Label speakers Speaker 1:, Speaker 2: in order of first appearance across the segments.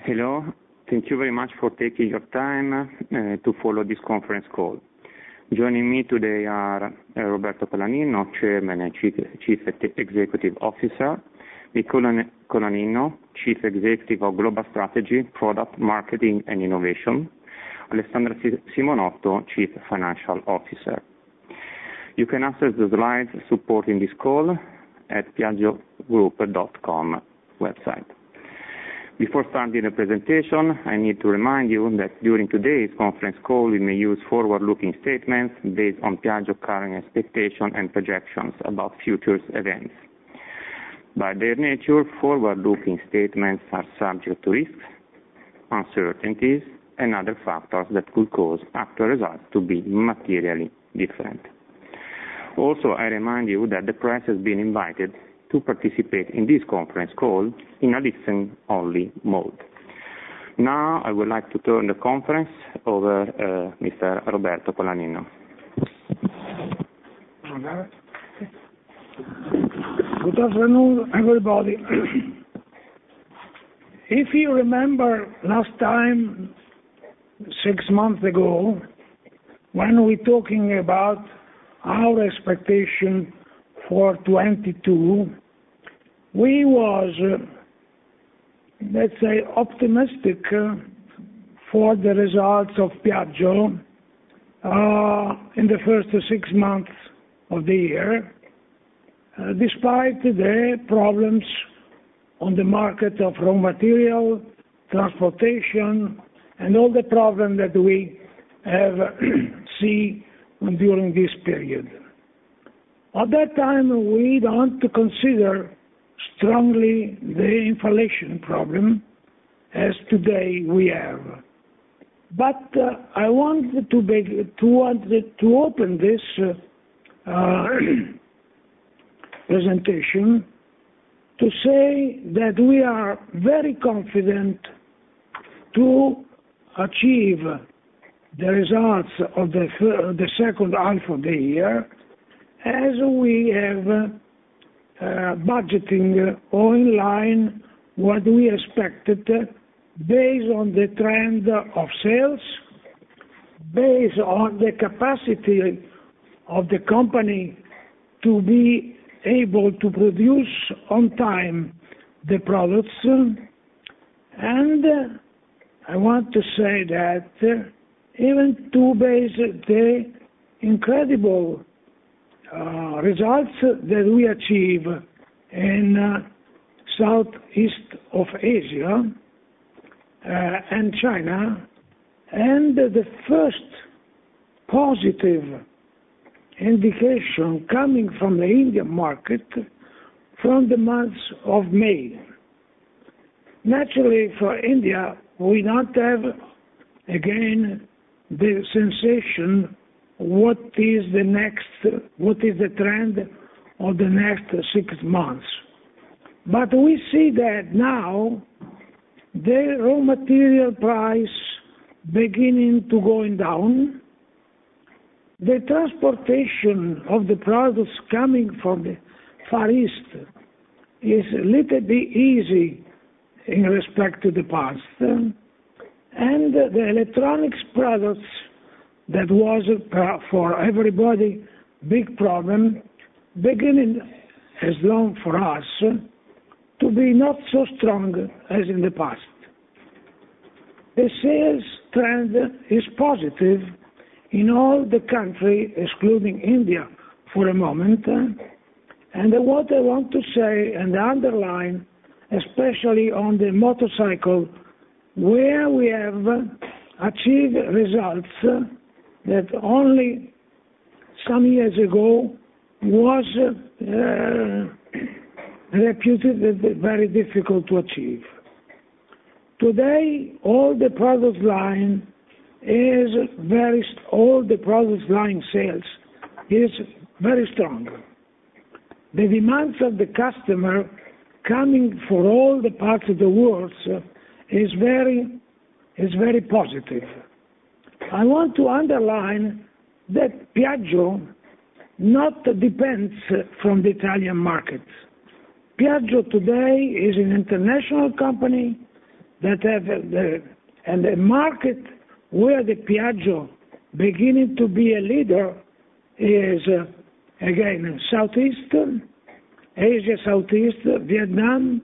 Speaker 1: Hello. Thank you very much for taking your time to follow this conference call. Joining me today are Roberto Colaninno, Chairman and Chief Executive Officer, Nicola Colaninno, Chief Executive of Global Strategy, Product, Marketing and Innovation, Alessandra Simonotto, Chief Financial Officer. You can access the slides supporting this call at piaggiogroup.com website. Before starting the presentation, I need to remind you that during today's conference call we may use forward-looking statements based on Piaggio current expectations and projections about future events. By their nature, forward-looking statements are subject to risks, uncertainties, and other factors that could cause actual results to be materially different. Also, I remind you that the press has been invited to participate in this conference call in a listen-only mode. Now, I would like to turn the conference over Mr. Roberto Colaninno.
Speaker 2: Good afternoon, everybody. If you remember last time, 6 months ago, when we talking about our expectation for 22, we was, let's say, optimistic for the results of Piaggio in the first 6 months of the year, despite the problems on the market of raw material, transportation, and all the problems that we have seen during this period. At that time, we don't consider strongly the inflation problem as today we have. But I wanted to open this presentation to say that we are very confident to achieve the results of the second half of the year, as we have budgeting or in line what we expected based on the trend of sales, based on the capacity of the company to be able to produce on time the products. And I want to say that even to base the incredible results that we achieve in Southeast of Asia and China, and the first positive indication coming from the Indian market from the month of May. Naturally, for India, we don't have again the sensation what is the trend of the next 6 months. But we see that now the raw material price beginning to going down, the transportation of the products coming from the Far East is a little bit easy in respect to the past, and the electronics products that was for everybody big problem, beginning as long for us to be not so strong as in the past. The sales trend is positive in all the country, excluding India for a moment, and what I want to say and underline, especially on the motorcycle, where we have achieved results that only some years ago was reputed as very difficult to achieve. Today, all the product line sales is very strong. The demands of the customer coming for all the parts of the world is very positive. I want to underline that Piaggio not depends from the Italian market. Piaggio today is an international company that have the market where the Piaggio beginning to be a leader is again Southeast Asia, Southeast Vietnam,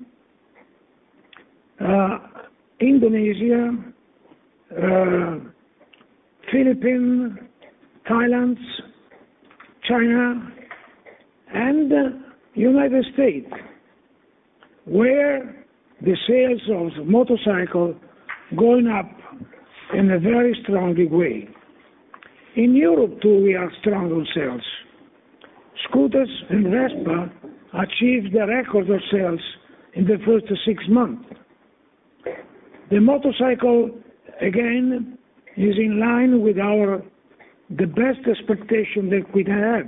Speaker 2: Indonesia, Philippines, Thailand, China, and United States, where the sales of motorcycle going up in a very strong way. In Europe too, we are strong on sales. Scooters and Vespa achieved the record of sales in the first 6 months. The motorcycle, again, is in line with the best expectation that we have.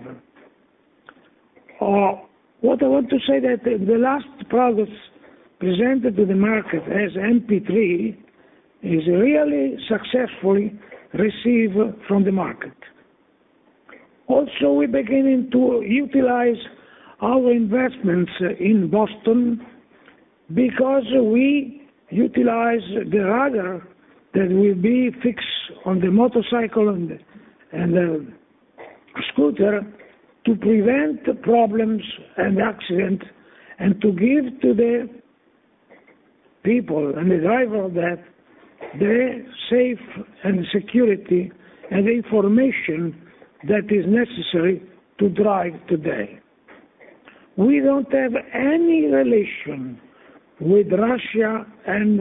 Speaker 2: What I want to say that the last products presented to the market as MP3 is really successfully received from the market. Also, we're beginning to utilize our investments in Boston because we utilize the radar that will be fixed on the motorcycle and the scooter to prevent problems and accidents and to give to the people and the driver of that the safe and security and the information that is necessary to drive today. We don't have any relation with Russia and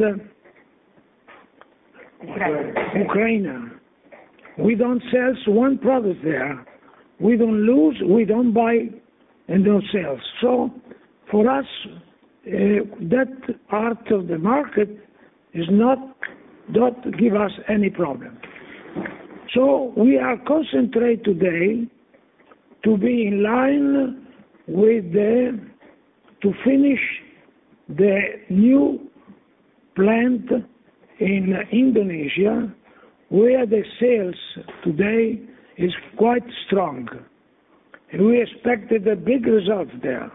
Speaker 2: Ukraine. We don't sell one product there. We don't lose, we don't buy, and don't sell. So for us, that part of the market is not give us any problem. So we are concentrated today to be in line with to finish the new plant in Indonesia, where the sales today is quite strong. And we expected a big result there.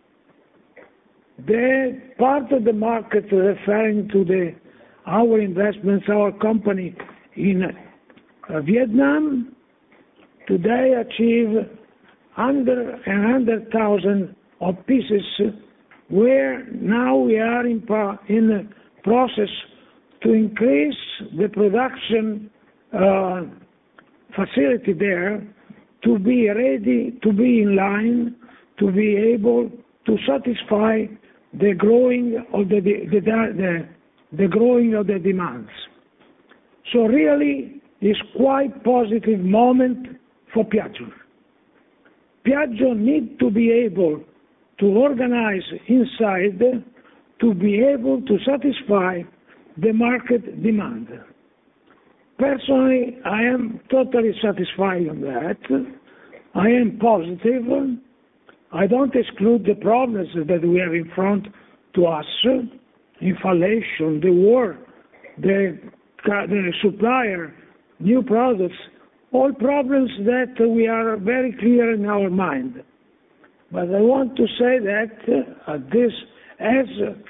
Speaker 2: The part of the market referring to our investments, our company in Vietnam, today achieve under 100,000 of pieces, where now we are in process to increase the production facility there to be ready, to be in line, to be able to satisfy the growing of the growing of the demands. So really, it's quite positive moment for Piaggio. Piaggio need to be able to organize inside to be able to satisfy the market demand. Personally, I am totally satisfied on that. I am positive. I don't exclude the problems that we have in front to us, inflation, the war, the supplier, new products, all problems that we are very clear in our mind. But I want to say that as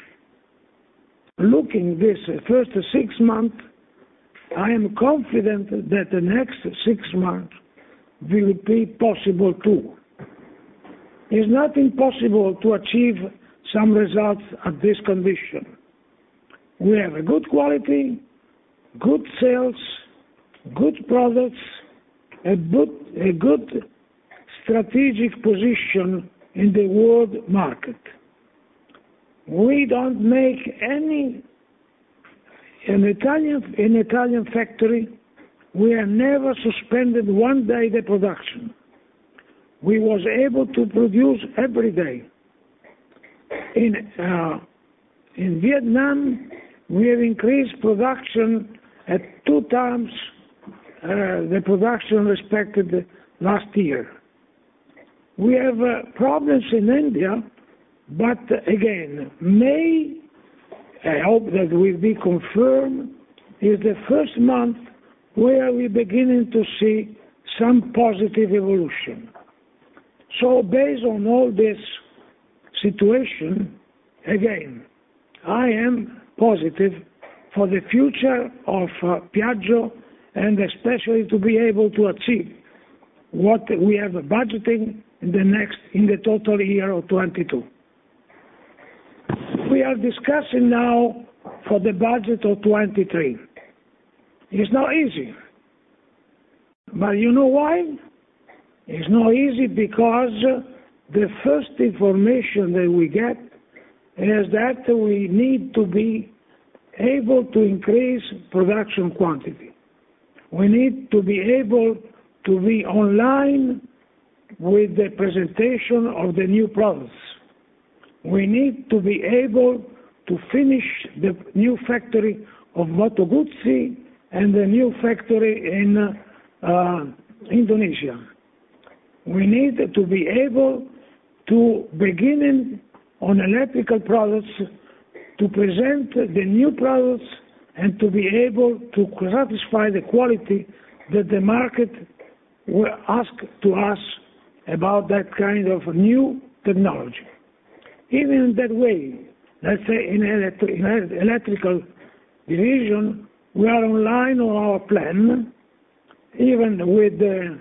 Speaker 2: looking this first 6 months, I am confident that the next 6 months will be possible too. It's not impossible to achieve some results at this condition. We have a good quality, good sales, good products, a good strategic position in the world market. We don't make in Italian factory, we have never suspended one day the production. We was able to produce every day. In Vietnam, we have increased production at 2 times the production respected last year. We have problems in India, but again, May, I hope that will be confirmed, is the first month where we're beginning to see some positive evolution. So based on all this situation, again, I am positive for the future of Piaggio, and especially to be able to achieve what we have budgeting in the total year of 22. We are discussing now for the budget of 23. It's not easy. But you know why? It's not easy because the first information that we get is that we need to be able to increase production quantity. We need to be able to be online with the presentation of the new products. We need to be able to finish the new factory of Moto Guzzi and the new factory in Indonesia. We need to be able to begin on electrical products to present the new products and to be able to satisfy the quality that the market will ask to us about that kind of new technology. Even in that way, let's say in electrical division, we are online on our plan, even with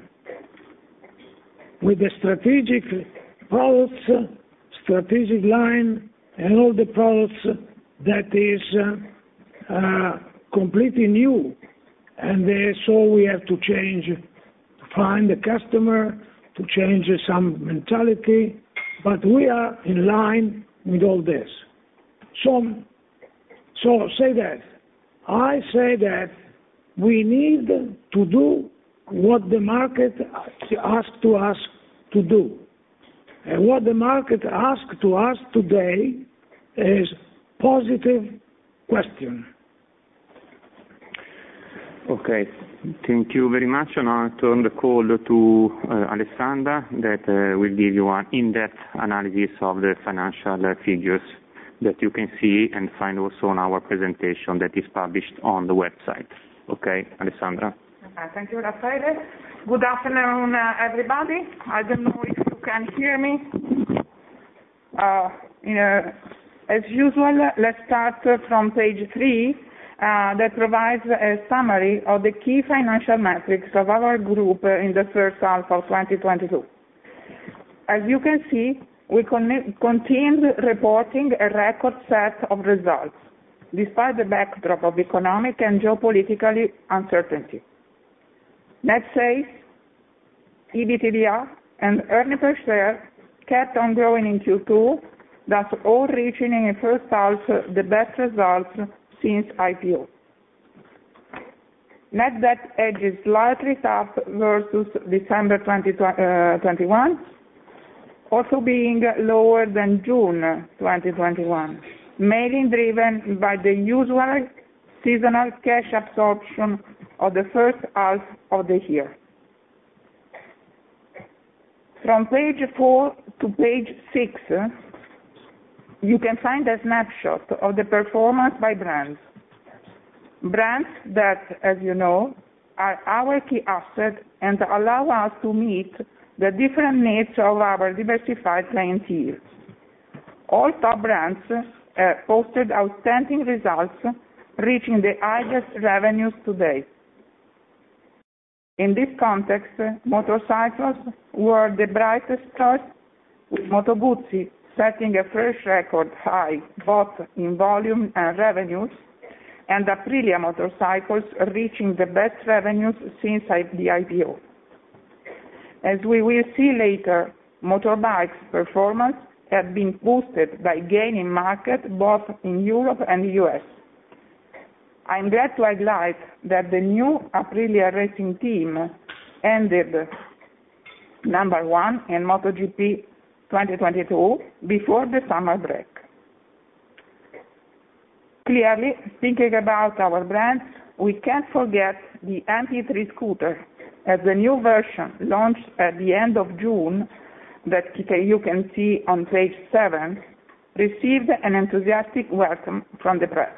Speaker 2: the strategic products, strategic line, and all the products that is completely new. And so we have to change, find the customer, to change some mentality, but we are in line with all this. So say that. I say that we need to do what the market asks to us to do. And what the market asks to us today is positive question.
Speaker 1: Okay, thank you very much. And I'll turn the call to Alessandra that will give you an in-depth analysis of the financial figures that you can see and find also on our presentation that is published on the website. Okay, Alessandra.
Speaker 3: Thank you, Raffaele. Good afternoon, everybody. I don't know if you can hear me. As usual, let's start from page 3 that provides a summary of the key financial metrics of our group in the first half of 2022. As you can see, we continued reporting a record set of results, despite the backdrop of economic and geopolitical uncertainty. Net sales, EBITDA, and earnings per share kept on growing in Q2, thus all reaching in the first half the best results since IPO. Net debt edges slightly up versus December 2021, also being lower than June 2021, mainly driven by the usual seasonal cash absorption of the first half of the year. From page 4 to page 6, you can find a snapshot of the performance by brands. Brands that, as you know, are our key asset and allow us to meet the different needs of our diversified clientele. All top brands posted outstanding results, reaching the highest revenues to date. In this context, motorcycles were the brightest stars, with Moto Guzzi setting a fresh record high both in volume and revenues, and Aprilia motorcycles reaching the best revenues since the IPO. As we will see later, motorbikes' performance has been boosted by gaining market both in Europe and the US. I'm glad to highlight that the new Aprilia racing team ended number 1 in MotoGP 2022 before the summer break. Clearly, speaking about our brands, we can't forget the MP3 scooter, as the new version launched at the end of June that you can see on page 7, received an enthusiastic welcome from the press.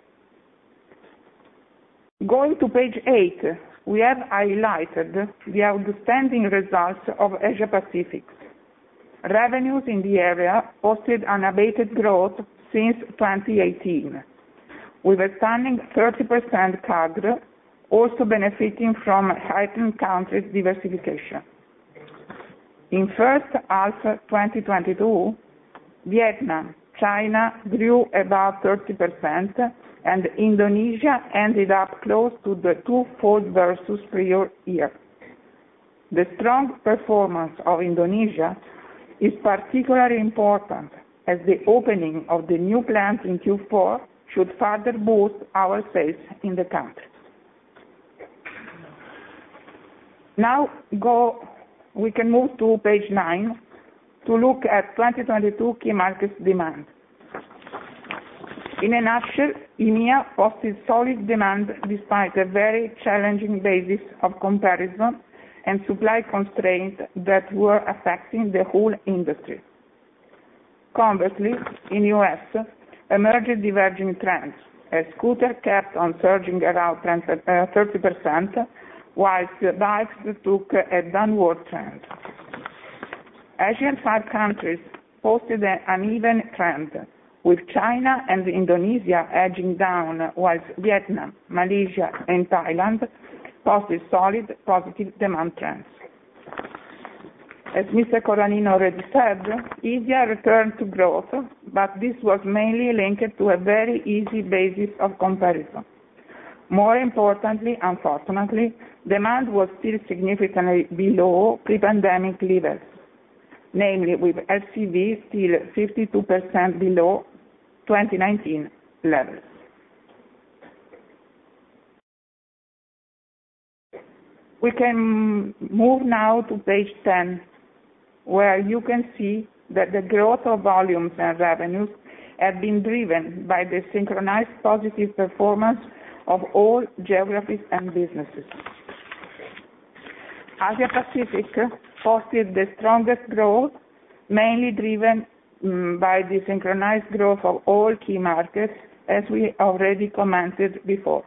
Speaker 3: Going to page 8, we have highlighted the outstanding results of Asia Pacific. Revenues in the area posted unabated growth since 2018, with a stunning 30% CAGR, also benefiting from heightened countries diversification. In first half 2022, Vietnam, China grew about 30%, and Indonesia ended up close to the twofold versus prior year. The strong performance of Indonesia is particularly important, as the opening of the new plant in Q4 should further boost our sales in the country. Now we can move to page 9 to look at 2022 key markets demand. In a nutshell, EMEA posted solid demand despite a very challenging basis of comparison and supply constraints that were affecting the whole industry. Conversely, in US, emerged diverging trends, as scooters kept on surging around 30%, whilst bikes took a downward trend. Asian 5 countries posted an uneven trend, with China and Indonesia edging down, whilst Vietnam, Malaysia, and Thailand posted solid positive demand trends. As Mr. Colaninno already said, India returned to growth, but this was mainly linked to a very easy basis of comparison. More importantly, unfortunately, demand was still significantly below pre-pandemic levels, namely with LCV still 52% below 2019 levels. We can move now to page 10, where you can see that the growth of volumes and revenues have been driven by the synchronized positive performance of all geographies and businesses. Asia Pacific posted the strongest growth, mainly driven by the synchronized growth of all key markets, as we already commented before.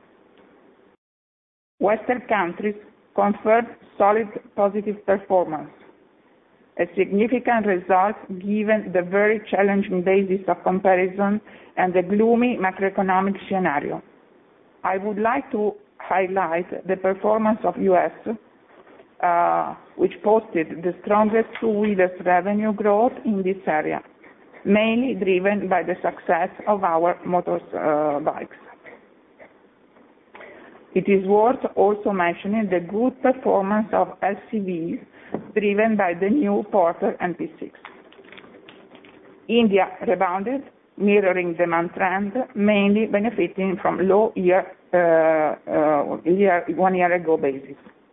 Speaker 3: Western countries confirmed solid positive performance, a significant result given the very challenging basis of comparison and the gloomy macroeconomic scenario. I would like to highlight the performance of US, which posted the strongest two-wheelers revenue growth in this area, mainly driven by the success of our motorbikes. It is worth also mentioning the good performance of LCVs driven by the new Porter and P6. India rebounded, mirroring demand trend, mainly benefiting from low 1 year ago basis.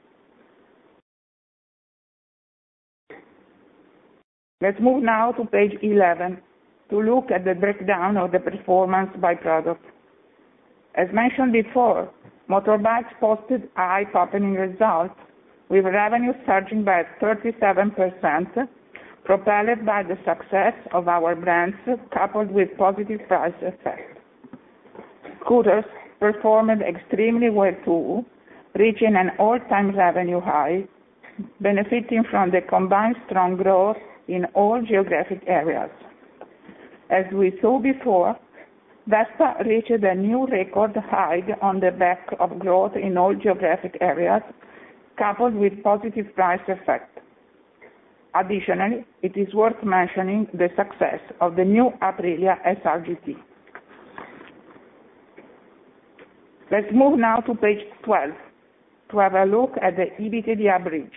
Speaker 3: Let's move now to page 11 to look at the breakdown of the performance by product. As mentioned before, motorbikes posted eye-popping results, with revenue surging by 37%, propelled by the success of our brands coupled with positive price effect. Scooters performed extremely well too, reaching an all-time revenue high, benefiting from the combined strong growth in all geographic areas. As we saw before, Vespa reached a new record high on the back of growth in all geographic areas, coupled with positive price effect. Additionally, it is worth mentioning the success of the new Aprilia SR-GT. Let's move now to page 12 to have a look at the EBITDA bridge.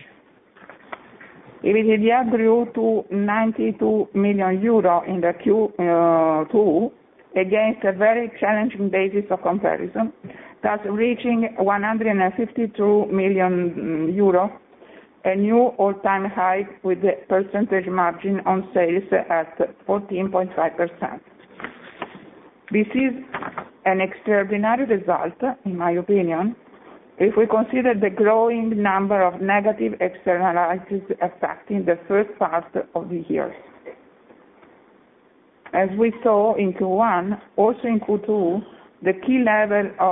Speaker 3: EBITDA grew to 92 million euro in the Q2 against a very challenging basis of comparison, thus reaching 152 million euro, a new all-time high with the percentage margin on sales at 14.5%. This is an extraordinary result, in my opinion, if we consider the growing number of negative externalities affecting the first part of the year. As we saw in Q1, also in Q2, the key level of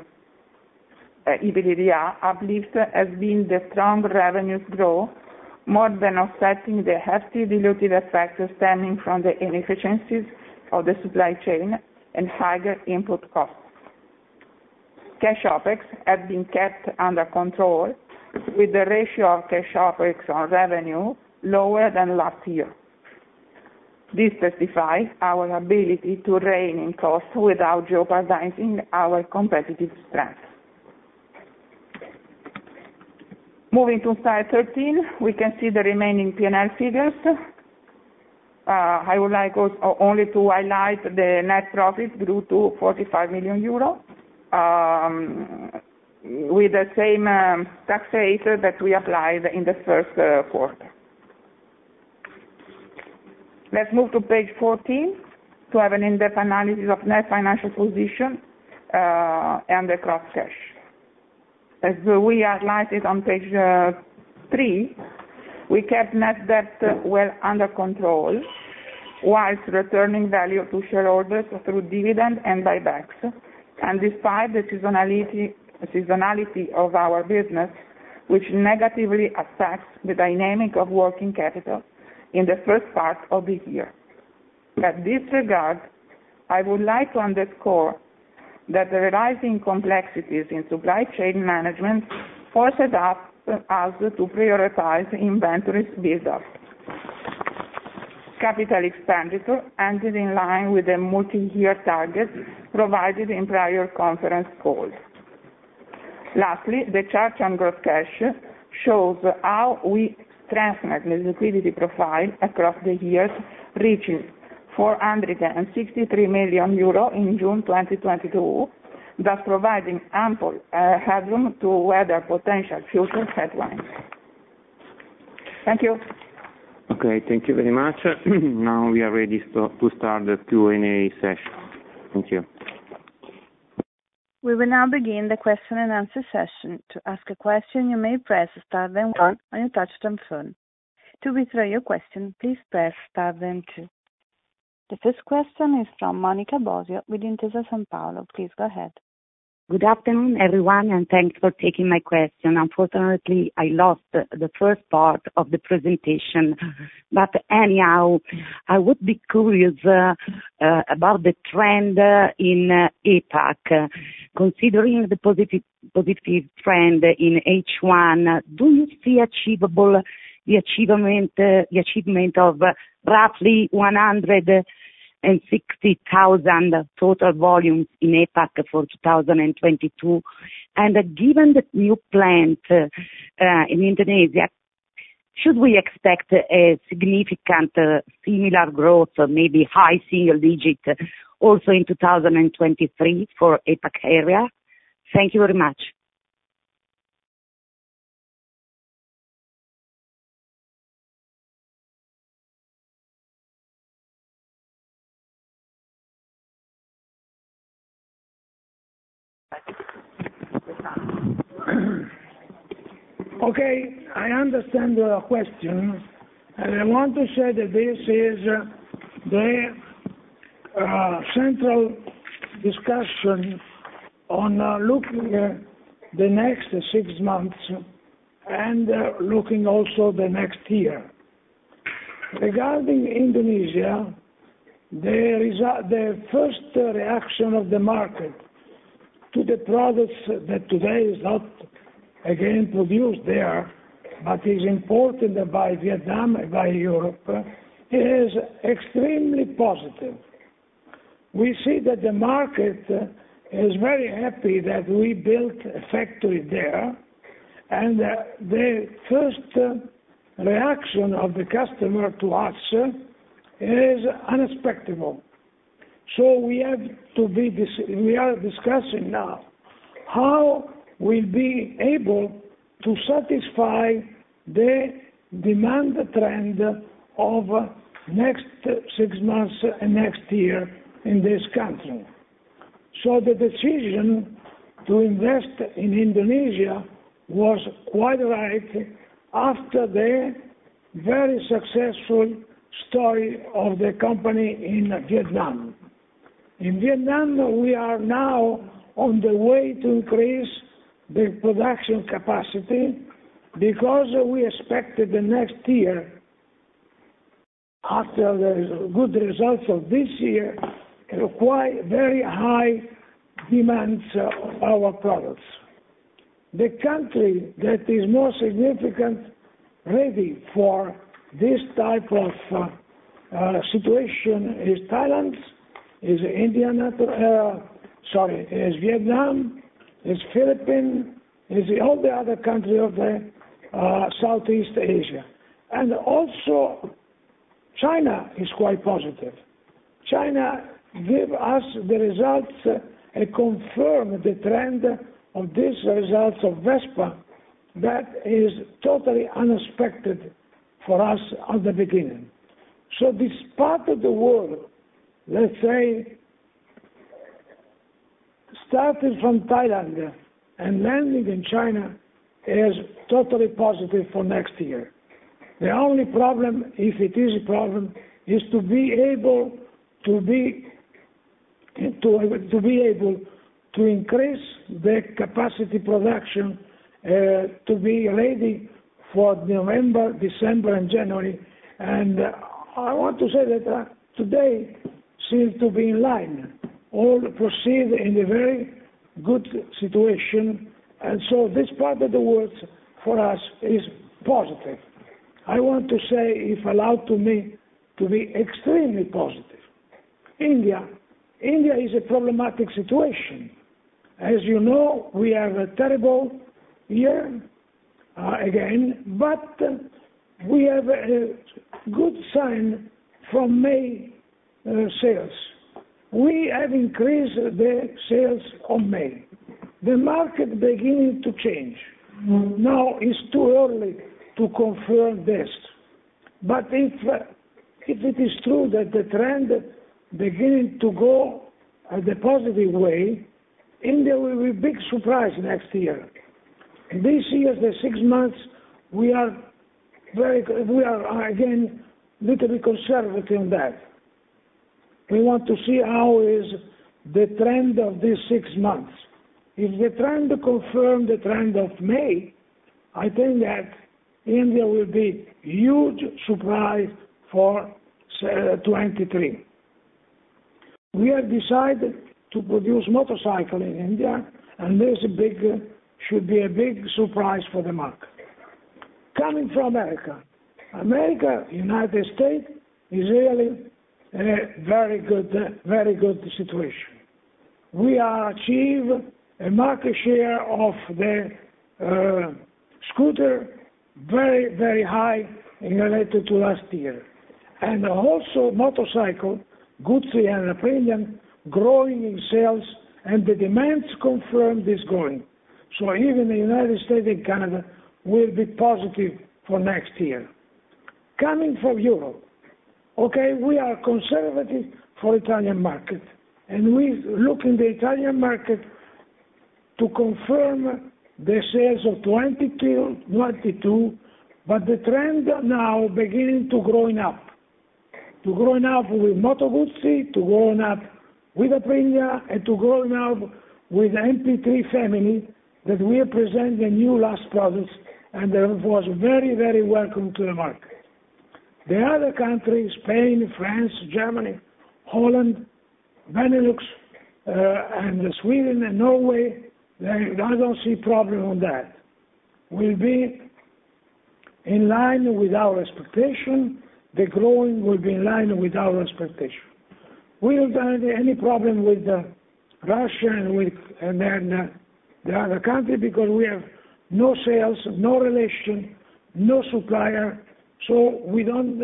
Speaker 3: EBITDA uplift has been the strong revenues growth, more than offsetting the hefty dilutive effect stemming from the inefficiencies of the supply chain and higher input costs. Cash OPEX has been kept under control, with the ratio of cash OPEX on revenue lower than last year. This testifies our ability to rein in costs without jeopardizing our competitive strength. Moving to slide 13, we can see the remaining P&L figures. I would like also only to highlight the net profit grew to 45 million euro, with the same tax rate that we applied in the first quarter. Let's move to page 14 to have an in-depth analysis of net financial position and the cross cash. As we highlighted on page 3, we kept net debt well under control, whilst returning value to shareholders through dividend and buybacks, and despite the seasonality of our business, which negatively affects the dynamic of working capital in the first part of the year. In this regard, I would like to underscore that the rising complexities in supply chain management forced us to prioritize inventories build-up. Capital expenditure ended in line with the multi-year targets provided in prior conference calls. Lastly, the chart on gross cash shows how we strengthened the liquidity profile across the years, reaching 463 million euro in June 2022, thus providing ample headroom to weather potential future headwinds. Thank you.
Speaker 1: Okay, thank you very much. Now we are ready to start the Q&A session. Thank you.
Speaker 4: We will now begin the question and answer session. To ask a question, you may press star then 1 on your touch-tone phone. To withdraw your question, please press star then 2. The first question is from Monica Bosio with Intesa Sanpaolo. Please go ahead.
Speaker 5: Good afternoon, everyone, and thanks for taking my question. Unfortunately, I lost the first part of the presentation, but anyhow, I would be curious about the trend in APAC. Considering the positive trend in H1, do you see achievable the achievement of roughly 160,000 total volumes in APAC for 2022? And given the new plant in Indonesia, should we expect a significant similar growth, or maybe high single digit, also in 2023 for APAC area? Thank you very much.
Speaker 2: Okay, I understand the question, and I want to say that this is the central discussion on looking at the next 6 months and looking also the next year. Regarding Indonesia, the first reaction of the market to the products that today is not again produced there, but is imported by Vietnam and by Europe, is extremely positive. We see that the market is very happy that we built a factory there, and the first reaction of the customer to us is unexpected. So we are discussing now how we'll be able to satisfy the demand trend of next 6 months and next year in this country. So the decision to invest in Indonesia was quite right after the very successful story of the company in Vietnam. In Vietnam, we are now on the way to increase the production capacity because we expected the next year, after the good results of this year, quite very high demands of our products. The country that is more significant ready for this type of situation is Thailand, is India, is Vietnam, is Philippines, is all the other countries of the Southeast Asia. And also China is quite positive. China give us the results and confirm the trend of these results of Vespa that is totally unexpected for us at the beginning. So this part of the world, let's say, starting from Thailand and landing in China is totally positive for next year. The only problem, if it is a problem, is to be able to increase the capacity production to be ready for November, December, and January. And I want to say that today seems to be in line. All proceed in a very good situation, and so this part of the world for us is positive. I want to say, if allowed to me, to be extremely positive. India is a problematic situation. As you know, we have a terrible year again, but we have a good sign from May sales. We have increased the sales on May. The market beginning to change. Now it's too early to confirm this. But if it is true that the trend beginning to go the positive way, India will be a big surprise next year. This year, the 6 months, we are again little bit conservative on that. We want to see how is the trend of these 6 months. If the trend confirms the trend of May, I think that India will be huge surprise for 23. We have decided to produce motorcycle in India, and this should be a big surprise for the market. Coming from America, United States is really a very good situation. We are achieve a market share of the scooter very, very high in related to last year. And also motorcycle, Guzzi and Aprilia, growing in sales, and the demands confirm this growing. So even the United States and Canada will be positive for next year. Coming from Europe, okay, we are conservative for Italian market, and we look in the Italian market to confirm the sales of 22, but the trend now beginning to growing up with Moto Guzzi, to growing up with Aprilia, and to growing up with MP3 family that we present the new last products, and that was very, very welcome to the market. The other countries, Spain, France, Germany, Holland, Benelux, and Sweden and Norway, I don't see problem on that. Will be in line with our expectation. The growing will be in line with our expectation. We don't have any problem with Russia and then the other country, because we have no sales, no relation, no supplier, so we don't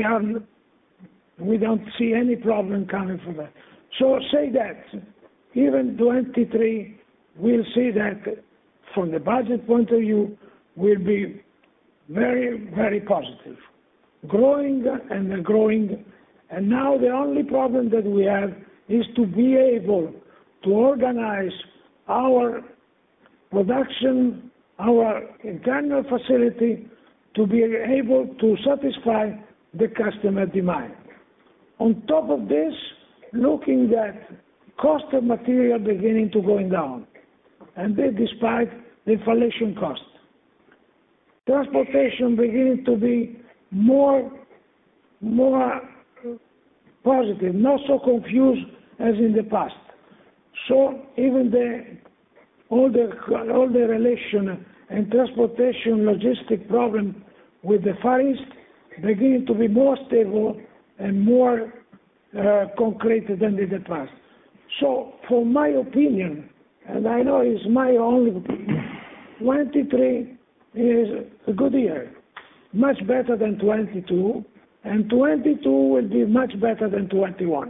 Speaker 2: see any problem coming from that. So say that even 23, we'll see that from the budget point of view will be very, very positive, growing, and now the only problem that we have is to be able to organize our production, our internal facility, to be able to satisfy the customer demand. On top of this, looking at cost of material beginning to going down, and despite the inflation cost. Transportation beginning to be more positive, not so confused as in the past. So even all the relation and transportation logistic problem with the Far East beginning to be more stable and more concrete than in the past. So, for my opinion, and I know it's my only opinion, 23 is a good year, much better than 22, and 22 will be much better than 21.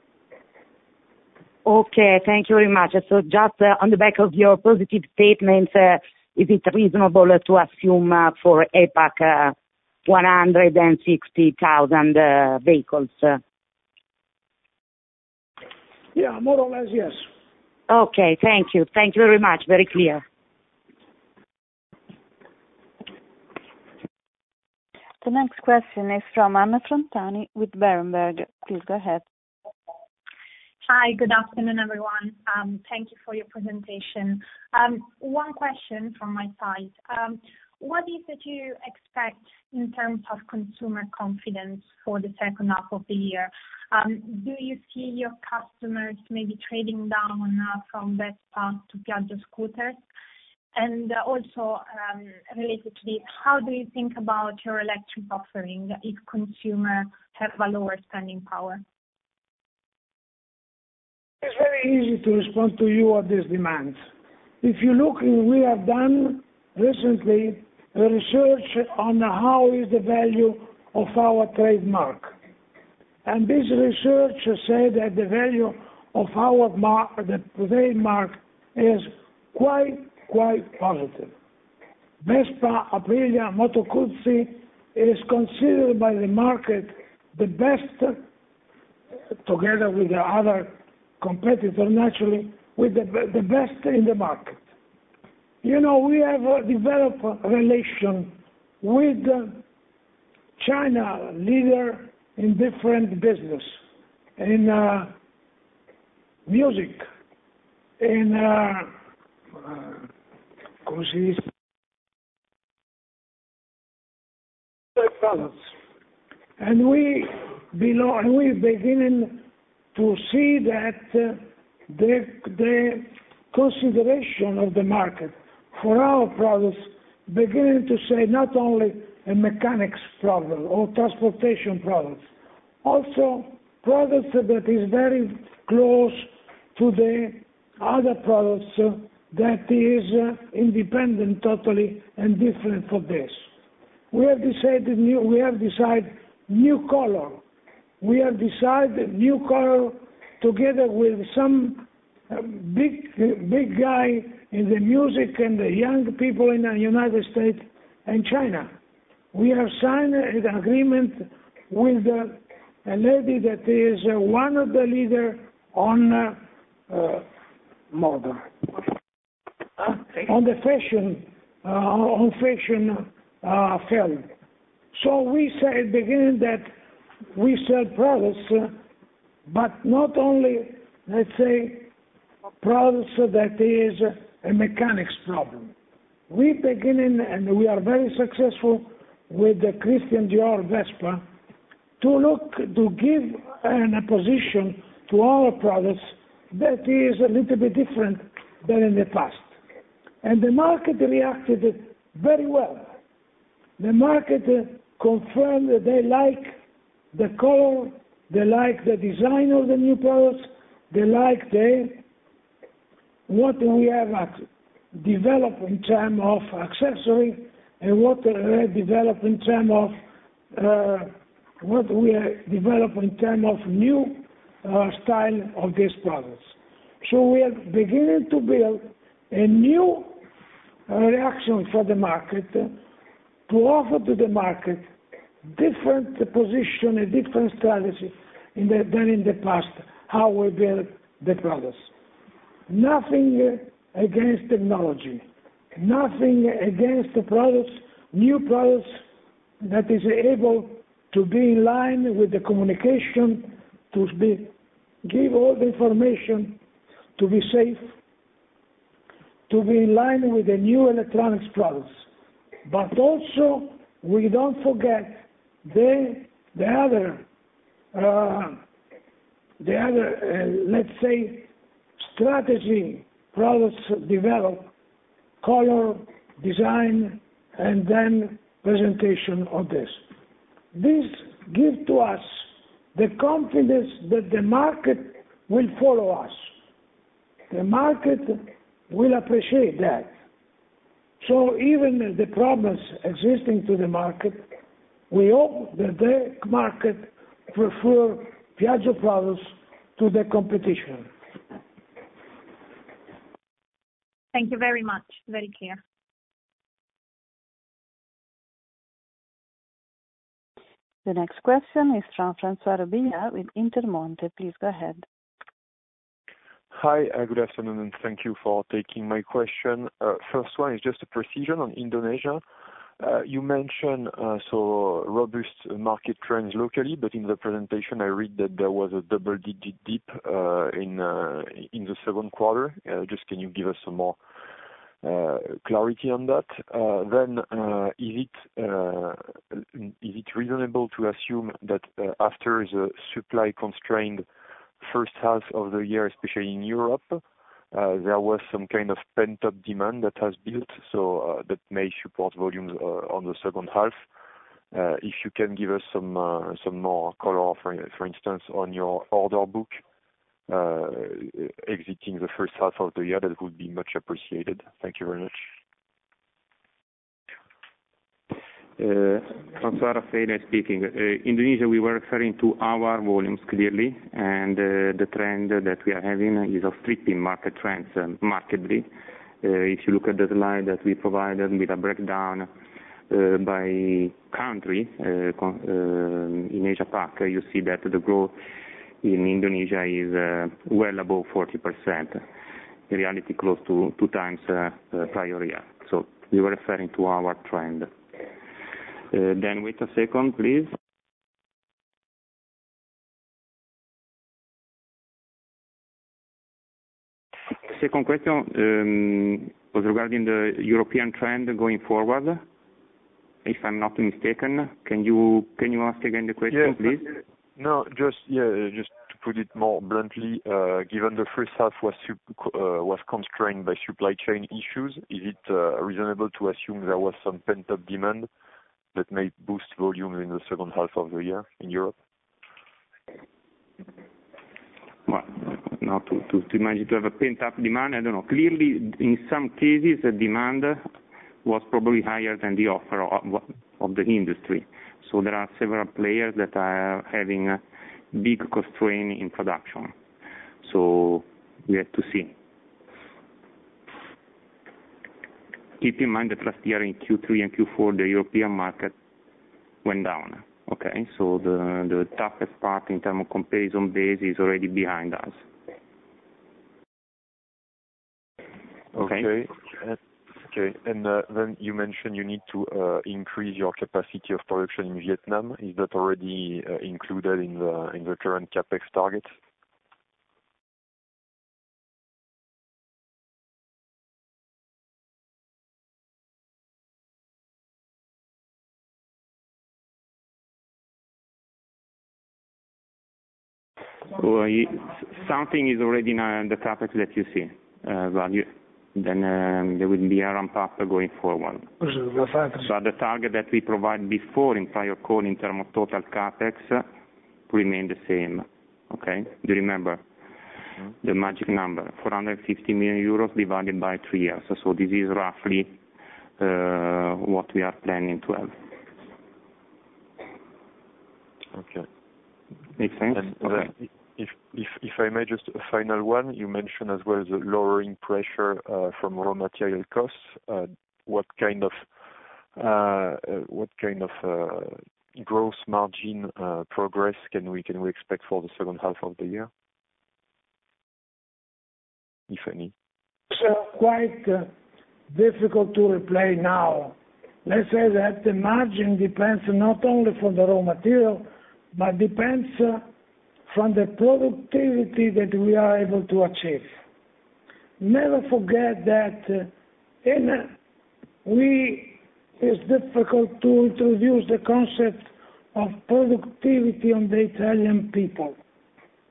Speaker 5: Okay, thank you very much. So just on the back of your positive statements, is it reasonable to assume for APAC 160,000 vehicles?
Speaker 2: Yeah, more or less, yes.
Speaker 5: Okay, thank you. Thank you very much. Very clear.
Speaker 4: The next question is from Anna Frontani with Berenberg. Please go ahead.
Speaker 6: Hi, good afternoon, everyone. Thank you for your presentation. One question from my side. What is it you expect in terms of consumer confidence for the second half of the year? Do you see your customers maybe trading down from Vespa to Piaggio scooters? And also, related to this, how do you think about your electric offering if consumers have a lower spending power?
Speaker 2: It's very easy to respond to you on these demands. If you look, we have done recently a research on how is the value of our trademark. And this research said that the value of our the trademark is quite positive. Vespa, Aprilia, Moto Guzzi is considered by the market the best, together with the other competitor naturally, with the best in the market. You know, we have developed a relation with China leader in different business, in music, in products, and we beginning to see that the consideration of the market for our products beginning to say not only a mechanics problem or transportation products, also products that is very close to the other products that is independent totally and different for this. We have decided new color. We have decided new color together with some big guy in the music and the young people in the United States and China. We have signed an agreement with a lady that is one of the leaders on model, on the fashion field. So we said beginning that we sell products, but not only, let's say, products that is a mechanics problem. We beginning, and we are very successful with the Christian Dior Vespa, to give a position to our products that is a little bit different than in the past. And the market reacted very well. The market confirmed that they like the color, they like the design of the new products, they like what we have developed in terms of accessory and what we have developed in terms of new style of these products. So we are beginning to build a new reaction for the market to offer to the market different position, a different strategy than in the past, how we build the products. Nothing against technology, nothing against the products, new products that is able to be in line with the communication, give all the information, to be safe, to be in line with the new electronics products. But also, we don't forget the other the other, let's say, strategy products develop, color, design, and then presentation of this. This gives to us the confidence that the market will follow us. The market will appreciate that. So even the problems existing to the market, we hope that the market prefer Piaggio products to the competition.
Speaker 6: Thank you very much. Very clear.
Speaker 4: The next question is from François Robillard with Intermonte. Please go ahead.
Speaker 7: Hi, good afternoon, and thank you for taking my question. First one is just a precision on Indonesia. You mentioned robust market trends locally, but in the presentation I read that there was a double-digit dip in the second quarter. Just can you give us some more clarity on that? Then is it reasonable to assume that after the supply constrained first half of the year, especially in Europe, there was some kind of pent-up demand that has built, so that may support volumes on the second half? If you can give us some more color, for instance, on your order book exiting the first half of the year, that would be much appreciated. Thank you very much.
Speaker 1: François Raffaele speaking. Indonesia, we were referring to our volumes clearly, and the trend that we are having is outstripping market trends markedly. If you look at the slide that we provided with a breakdown by country in Asia Pac, you see that the growth in Indonesia is well above 40%. In reality, close to 2 times prior year. So we were referring to our trend. Then wait a second, please. Second question was regarding the European trend going forward. If I'm not mistaken, can you ask again the question, please?
Speaker 7: No, just to put it more bluntly, given the first half was constrained by supply chain issues, is it reasonable to assume there was some pent-up demand that may boost volume in the second half of the year in Europe?
Speaker 1: Well, now to imagine to have a pent-up demand, I don't know. Clearly, in some cases, the demand was probably higher than the offer of the industry. So there are several players that are having a big constraint in production. So we have to see. Keep in mind that last year in Q3 and Q4, the European market went down. Okay, so the toughest part in terms of comparison base is already behind us.
Speaker 7: Okay. And then you mentioned you need to increase your capacity of production in Vietnam. Is that already included in the current capex targets?
Speaker 1: Well, something is already in the capex that you see value. Then there will be a ramp up going forward. But the target that we provide before in prior call in terms of total capex remain the same. Okay, do you remember the magic number? 450 million euros divided by 3 years. So this is roughly what we are planning to have.
Speaker 7: Okay.
Speaker 1: Makes sense?
Speaker 7: And
Speaker 1: okay.
Speaker 7: If I may, just a final one, you mentioned as well the lowering pressure from raw material costs. What kind of gross margin progress can we expect for the second half of the year, if any?
Speaker 2: It's quite difficult to reply now. Let's say that the margin depends not only from the raw material, but depends from the productivity that we are able to achieve. Never forget that it's difficult to introduce the concept of productivity on the Italian people.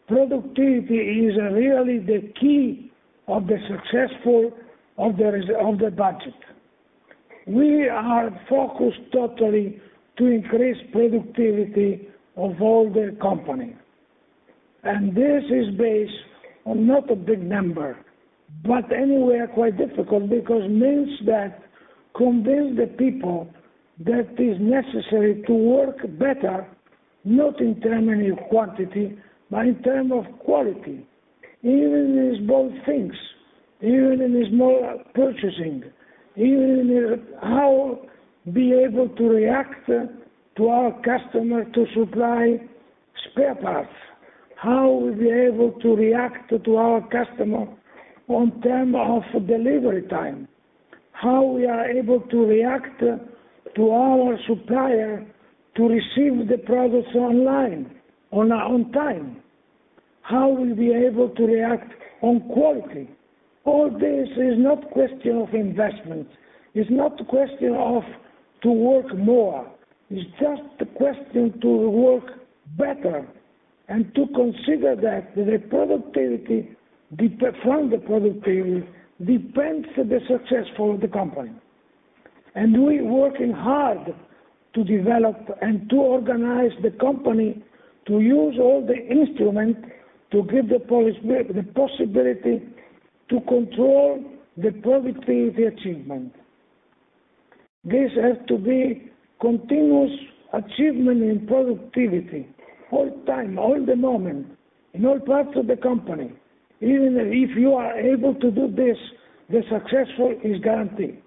Speaker 2: productivity is really the key of the successful of the budget. We are focused totally to increase productivity of all the company. And this is based on not a big number, but anyway quite difficult, because it means that convince the people that it is necessary to work better, not in terms of quantity, but in terms of quality, even in small things, even in small purchasing, even in how be able to react to our customer to supply spare parts, how we be able to react to our customer on terms of delivery time, how we are able to react to our supplier to receive the products online, on time, how we'll be able to react on quality. All this is not question of investment. It's not a question of to work more. It's just a question to work better and to consider that the productivity, from the productivity, depends on the success of the company. And we're working hard to develop and to organize the company to use all the instruments to give the possibility to control the productivity achievement. This has to be continuous achievement in productivity, all time, all the moment, in all parts of the company. Even if you are able to do this, the successful is guaranteed.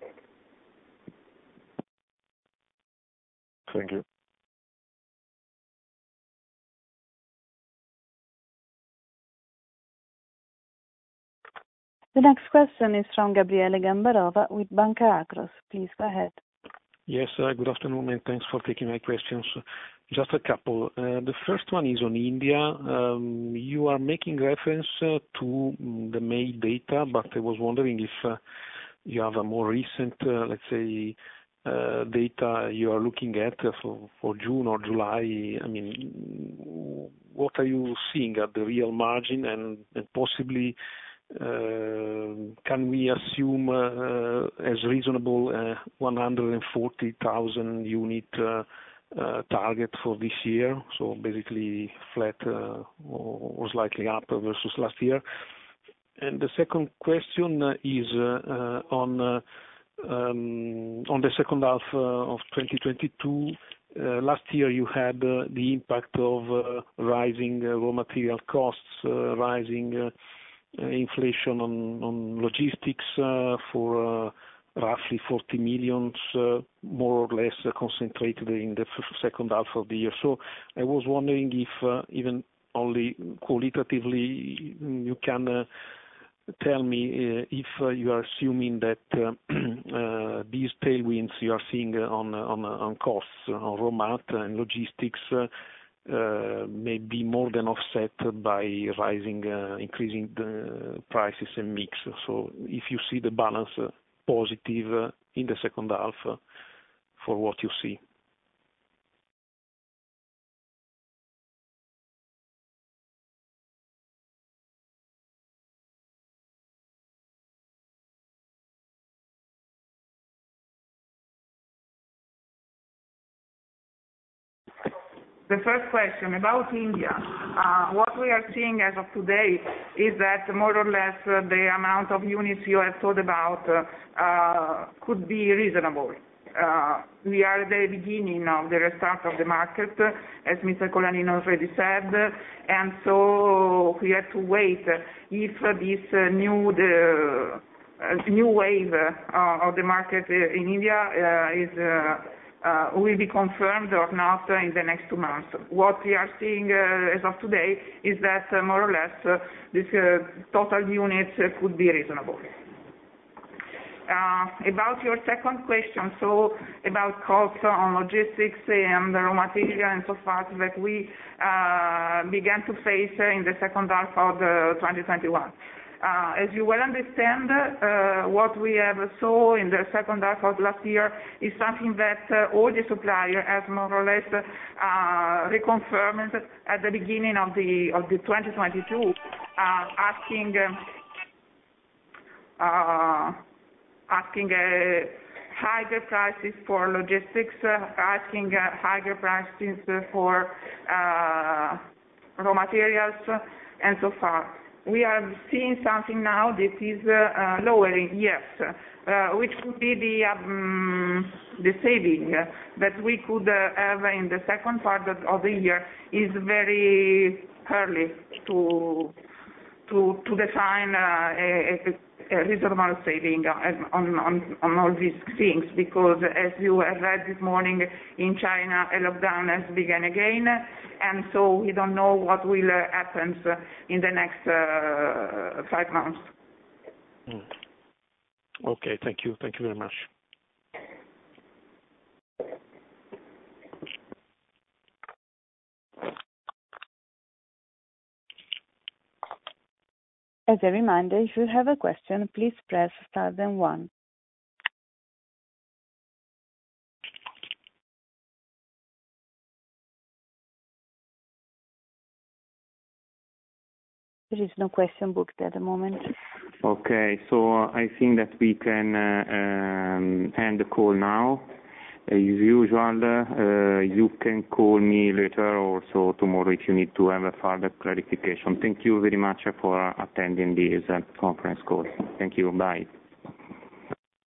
Speaker 7: Thank you.
Speaker 4: The next question is from Gabriele Gambarova with Banca Akros. Please go ahead.
Speaker 8: Yes, good afternoon, and thanks for taking my questions. Just a couple. The first one is on India. You are making reference to the May data, but I was wondering if you have a more recent, let's say, data you are looking at for June or July. I mean, what are you seeing at the real margin, and possibly can we assume as reasonable 140,000 unit target for this year, so basically flat or slightly up versus last year? And the second question is on the second half of 2022. Last year you had the impact of rising raw material costs, rising inflation on logistics for roughly 40 million, more or less concentrated in the second half of the year. So I was wondering if even only qualitatively you can tell me if you are assuming that these tailwinds you are seeing on costs, on raw mat and logistics may be more than offset by increasing the prices and mix. So if you see the balance positive in the second half for what you see.
Speaker 3: The first question about India. What we are seeing as of today is that more or less the amount of units you have thought about could be reasonable. We are at the beginning of the restart of the market, as Mr. Colaninno already said, and so we have to wait if this new wave of the market in India will be confirmed or not in the next 2 months. What we are seeing as of today is that more or less this total units could be reasonable. About your second question, so about costs on logistics and raw material and so forth that we began to face in the second half of 2021. As you well understand, what we have saw in the second half of last year is something that all the suppliers have more or less reconfirmed at the beginning of the 2022, asking higher prices for logistics, asking higher prices for raw materials, and so far. We are seeing something now that is lowering, yes, which could be the saving that we could have in the second part of the year is very early to define a reasonable saving on all these things, because as you have read this morning, in China a lockdown has begun again, and so we don't know what will happen in the next 5 months.
Speaker 8: Okay, thank you very much.
Speaker 4: As a reminder, if you have a question, please press star then 1. There is no question booked at the moment.
Speaker 1: Okay, so I think that we can end the call now. As usual, you can call me later or so tomorrow if you need to have a further clarification. Thank you very much for attending this conference call. Thank you. Bye.